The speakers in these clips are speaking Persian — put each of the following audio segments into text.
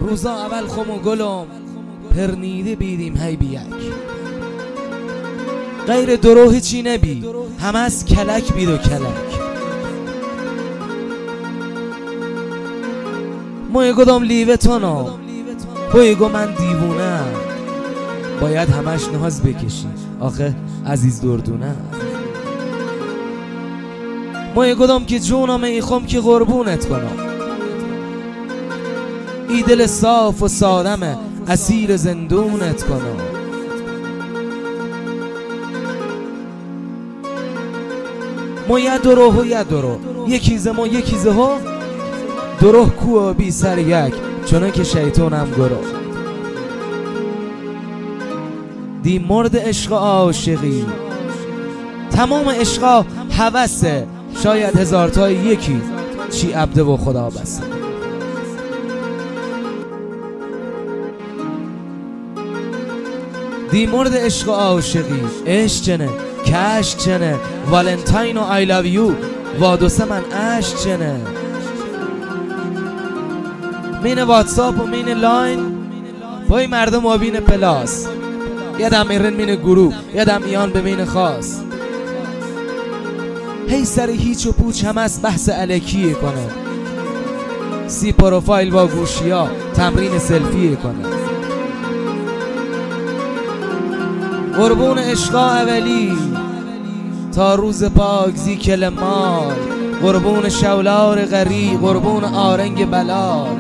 روزا اول خم و گلم پرنیده بیدیم هی بیک غیر دروه چی نبی هم از کلک بید و کلک موی گدام لیوه تانم بوی گو من دیوونه باید همش ناز بکشی آخه عزیز دردونه موی گدام که جونم ایخم که قربونت کنم ای دل صاف و سادمه اسیر زندونت کنم مو یه دروه و یه دروه یکیزه مو یکیزه ها دروه کوه بی سر یک چونه که شیطانم گروه دی مرد عشق عاشقی تمام عشقا هوسه شاید هزار تا یکی چی عبده و خدا بسه دی مرد عشق عاشقی عشق چنه کشک چنه والنتاین و آی لو یو وادوسه من عشق چنه مین واتساپ و مین لاین بای مردم و بین پلاس یادم میرن مین گروه یادم میان به مین خاص هی سر هیچ و پوچ هم از بحث الکیه کنه سی پروفایل با گوشی ها تمرین سلفیه کنه قربون عشقا اولی تا روز پاکزی کل مال قربون شولار غری قربون آرنگ بلال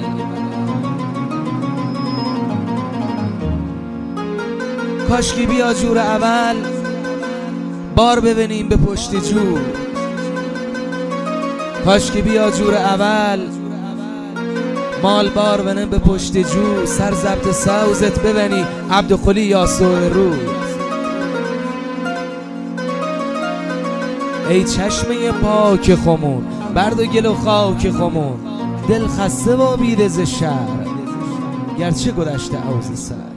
کاشکی بیا جور اول بار ببینیم به پشت جور کاشکی بیا جور اول مال بار بنیم به پشت جور سر زبط سوزت ببینی عبدالخلی یا سور رو ای چشمه پاک خمون برد و گل و خاک خمون دل خسته و بیدز شهر گرچه گذشته عوض سر